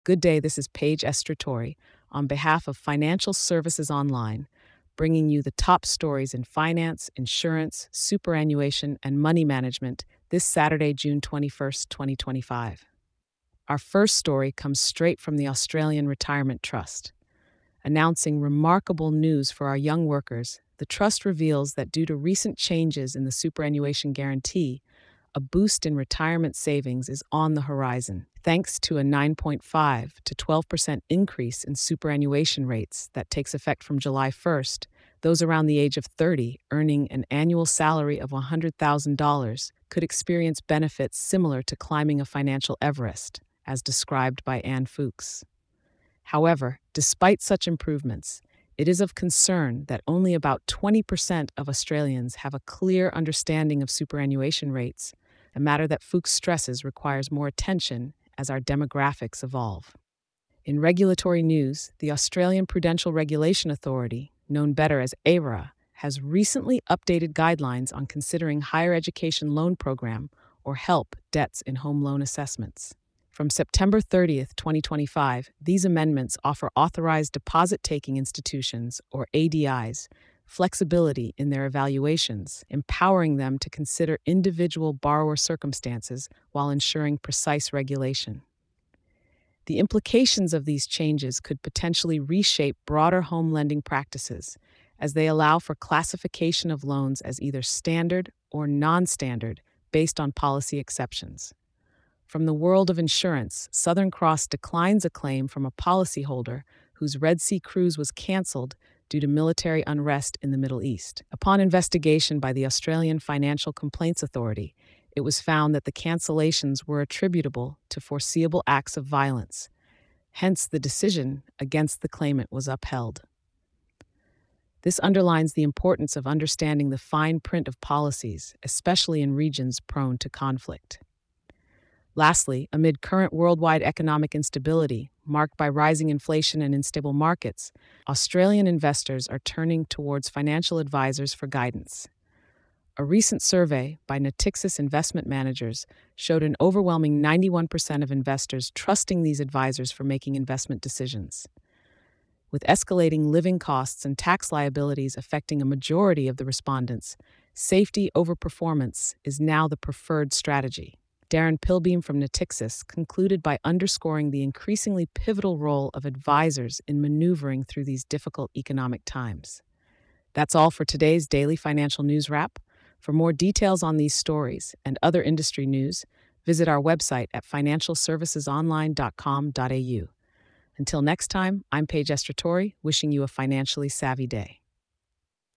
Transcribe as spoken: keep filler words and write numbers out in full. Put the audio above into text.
Good day, this is Paige Estratori on behalf of Financial Services Online, bringing you the top stories in finance, insurance, superannuation, and money management this Saturday, June twenty-first, twenty twenty-five. Our first story comes straight from the Australian Retirement Trust. Announcing remarkable news for our young workers, the Trust reveals that due to recent changes in the superannuation guarantee, a boost in retirement savings is on the horizon, thanks to a nine point five to twelve percent increase in superannuation rates that takes effect from July first. Those around the age of thirty earning an annual salary of one hundred thousand dollars could experience benefits similar to climbing a financial Everest, as described by Anne Fuchs. However, despite such improvements, it is of concern that only about twenty percent of Australians have a clear understanding of superannuation rates, a matter that Fuchs stresses requires more attention as our demographics evolve. In regulatory news, the Australian Prudential Regulation Authority, known better as A R A, has recently updated guidelines on considering higher education loan program or HELP debts in home loan assessments. From September thirtieth, twenty twenty-five, these amendments offer authorized deposit-taking institutions, or A D Is, flexibility in their evaluations, empowering them to consider individual borrower circumstances while ensuring precise regulation. The implications of these changes could potentially reshape broader home lending practices, as they allow for classification of loans as either standard or non-standard based on policy exceptions. From the world of insurance, Southern Cross declines a claim from a policyholder whose Red Sea cruise was canceled due to military unrest in the Middle East. Upon investigation by the Australian Financial Complaints Authority, it was found that the cancellations were attributable to foreseeable acts of violence. Hence, the decision against the claimant was upheld. This underlines the importance of understanding the fine print of policies, especially in regions prone to conflict. Lastly, amid current worldwide economic instability, marked by rising inflation and unstable markets, Australian investors are turning towards financial advisors for guidance. A recent survey by Natixis Investment Managers showed an overwhelming ninety-one percent of investors trusting these advisors for making investment decisions. With escalating living costs and tax liabilities affecting a majority of the respondents, safety over performance is now the preferred strategy. Darren Pilbeam from Natixis concluded by underscoring the increasingly pivotal role of advisors in maneuvering through these difficult economic times. That's all for today's Daily Financial News Wrap. For more details on these stories and other industry news, visit our website at financial services online dot com dot a u. Until next time, I'm Paige Estratori, wishing you a financially savvy day.